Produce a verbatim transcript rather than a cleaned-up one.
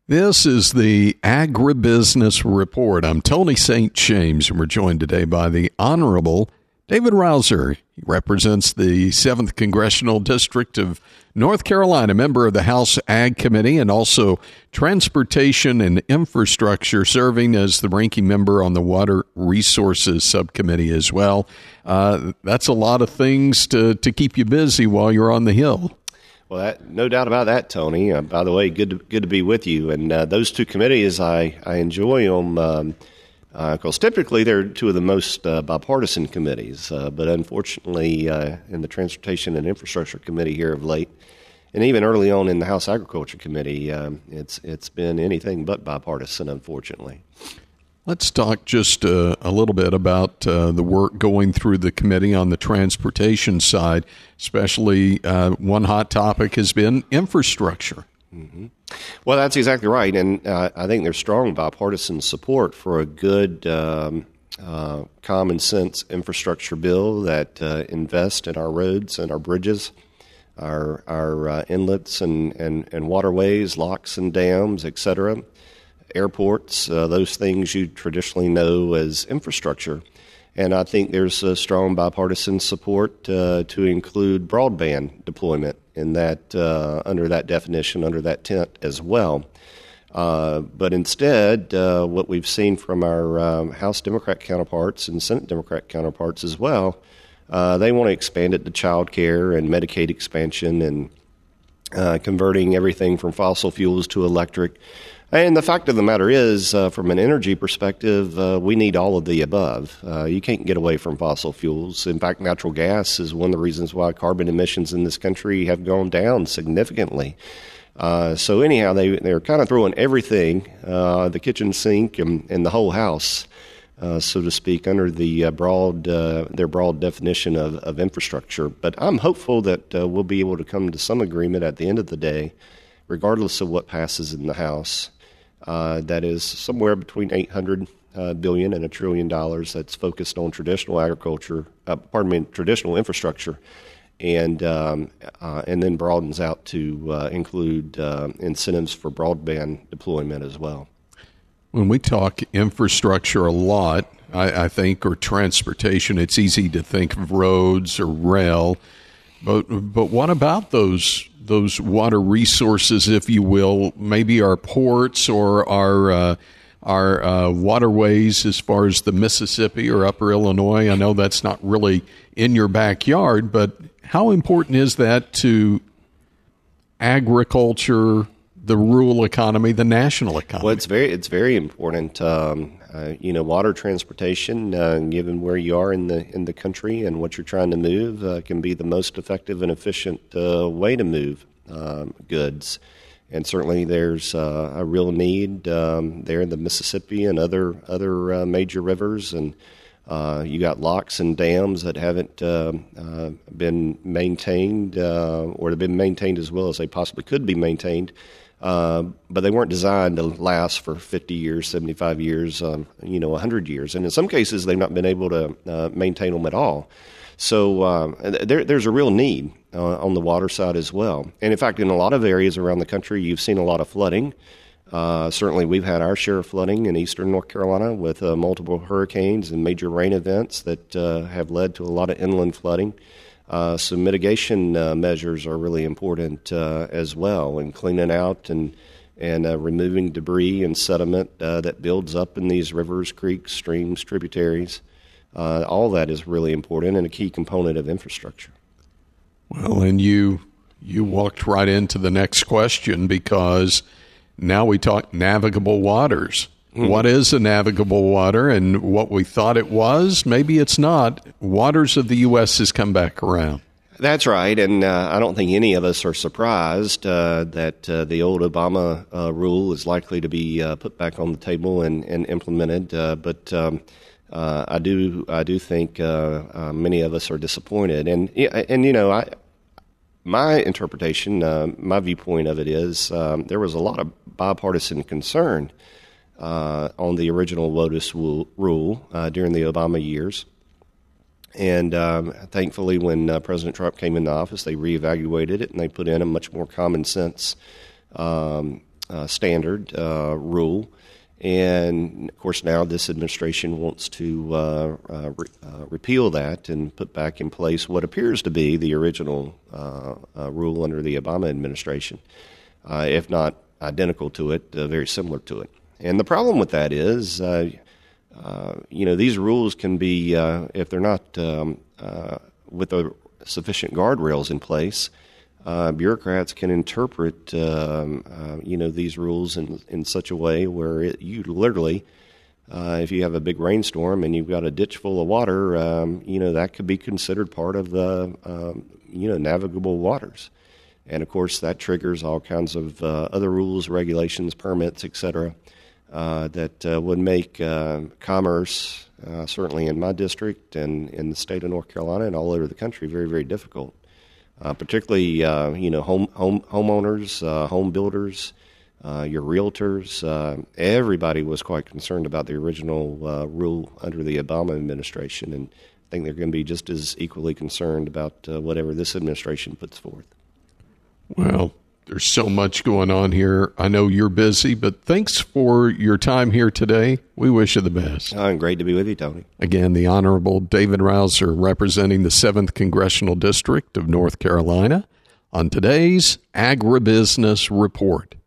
This is the Agribusiness Report. I'm Tony Saint James, and we're joined today by the Honorable David Rouzer. He represents the seventh Congressional District of North Carolina, member of the House Ag Committee, and also Transportation and Infrastructure, serving as the ranking member on the Water Resources Subcommittee as well. Uh, that's a lot of things to, to keep you busy while you're on the Hill. Well, that, no doubt about that, Tony. Uh, by the way, good to, good to be with you. And uh, those two committees, I, I enjoy them um, uh, because typically they're two of the most uh, bipartisan committees. Uh, but unfortunately, uh, in the Transportation and Infrastructure Committee here of late, and even early on in the House Agriculture Committee, um, it's it's been anything but bipartisan, unfortunately. Let's talk just uh, a little bit about uh, the work going through the committee on the transportation side, especially uh, one hot topic has been infrastructure. Mm-hmm. Well, that's exactly right. And uh, I think there's strong bipartisan support for a good um, uh, common sense infrastructure bill that uh, invests in our roads and our bridges, our, our uh, inlets and, and, and waterways, locks and dams, et cetera, airports, uh, those things you traditionally know as infrastructure. And I think there's a strong bipartisan support uh, to include broadband deployment in that, uh, under that definition, under that tent as well. Uh, but instead, uh, what we've seen from our um, House Democrat counterparts and Senate Democrat counterparts as well, uh, they want to expand it to child care and Medicaid expansion and uh, converting everything from fossil fuels to electric. And the fact of the matter is, uh, from an energy perspective, uh, we need all of the above. Uh, you can't get away from fossil fuels. In fact, natural gas is one of the reasons why carbon emissions in this country have gone down significantly. Uh, so anyhow, they, they're kind of throwing everything, uh, the kitchen sink and, and the whole house, uh, so to speak, under the uh, broad uh, their broad definition of, of infrastructure. But I'm hopeful that uh, we'll be able to come to some agreement at the end of the day, regardless of what passes in the House. Uh, that is somewhere between eight hundred uh, billion and a trillion dollars that's focused on traditional agriculture, uh, pardon me, traditional infrastructure, and um, uh, and then broadens out to uh, include uh, incentives for broadband deployment as well. When we talk infrastructure a lot, I, I think, or transportation, it's easy to think of roads or rail, but but what about those? those water resources, if you will, maybe our ports or our uh, our uh, waterways as far as the Mississippi or Upper Illinois. I know that's not really in your backyard, but how important is that to agriculture, the rural economy, the national economy? Well, it's very it's very important. Um, uh, you know, water transportation, uh, given where you are in the in the country and what you're trying to move, uh, can be the most effective and efficient uh, way to move um, goods. And certainly, there's uh, a real need um, there in the Mississippi and other other uh, major rivers, and uh, you got locks and dams that haven't uh, uh, been maintained, uh, or have been maintained as well as they possibly could be maintained. Uh, but they weren't designed to last for fifty years, seventy-five years, um, you know, one hundred years. And in some cases, they've not been able to uh, maintain them at all. So um, there, there's a real need uh, on the water side as well. And in fact, in a lot of areas around the country, you've seen a lot of flooding. Uh, certainly, we've had our share of flooding in eastern North Carolina with uh, multiple hurricanes and major rain events that uh, have led to a lot of inland flooding. Uh, so mitigation uh, measures are really important uh, as well, and cleaning out and and uh, removing debris and sediment uh, that builds up in these rivers, creeks, streams, tributaries. Uh, all that is really important and a key component of infrastructure. Well, and you you walked right into the next question, because now we talk navigable waters. Mm-hmm. What is a navigable water, and what we thought it was, maybe it's not. Waters of the U S has come back around. That's right, and uh, I don't think any of us are surprised uh, that uh, the old Obama uh, rule is likely to be uh, put back on the table and, and implemented. Uh, but um, uh, I do, I do think uh, uh, many of us are disappointed, and and you know, I, my interpretation, uh, my viewpoint of it is um, there was a lot of bipartisan concern Uh, on the original WOTUS rule uh, during the Obama years. And um, thankfully, when uh, President Trump came into office, they reevaluated it and they put in a much more common sense um, uh, standard uh, rule. And, of course, now this administration wants to uh, uh, re- uh, repeal that and put back in place what appears to be the original uh, uh, rule under the Obama administration, uh, if not identical to it, uh, very similar to it. And the problem with that is, uh, uh, you know, these rules can be, uh, if they're not um, uh, with the sufficient guardrails in place, Uh, bureaucrats can interpret, um, uh, you know, these rules in in such a way where it, you literally, uh, if you have a big rainstorm and you've got a ditch full of water, um, you know, that could be considered part of the, um, you know, navigable waters. And, of course, that triggers all kinds of uh, other rules, regulations, permits, et cetera, uh, that uh, would make uh, commerce, uh, certainly in my district and in the state of North Carolina and all over the country, very, very difficult. Uh, particularly, uh, you know, home, home homeowners, uh, home builders, uh, your realtors. Uh, everybody was quite concerned about the original uh, rule under the Obama administration, and I think they're going to be just as equally concerned about uh, whatever this administration puts forth. Well, there's so much going on here. I know you're busy, but thanks for your time here today. We wish you the best. Oh, and great to be with you, Tony. Again, the Honorable David Rouser, representing the seventh Congressional District of North Carolina, on today's Agribusiness Report.